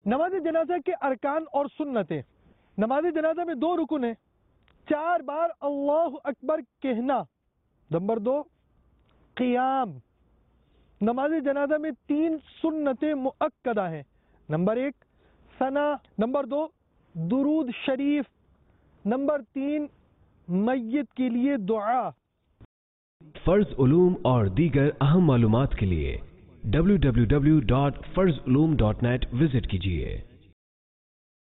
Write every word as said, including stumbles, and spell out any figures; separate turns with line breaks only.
नमाज जनाजा के अरकान और सुन्नतें। नमाज जनाजा में दो रुकन है, चार बार अल्लाह अकबर कहना। नंबर दो क़ियाम। नमाज जनाजा में तीन सुन्नतें मुअक्कदा हैं। नंबर एक सना, नंबर दो दुरूद शरीफ, नंबर तीन मय्यत के लिए दुआ।
फर्ज उलूम और दीगर अहम मालूमात के लिए डब्ल्यू डब्ल्यू डब्ल्यू डॉट फर्ज उलूम डॉट नेट विजिट कीजिए।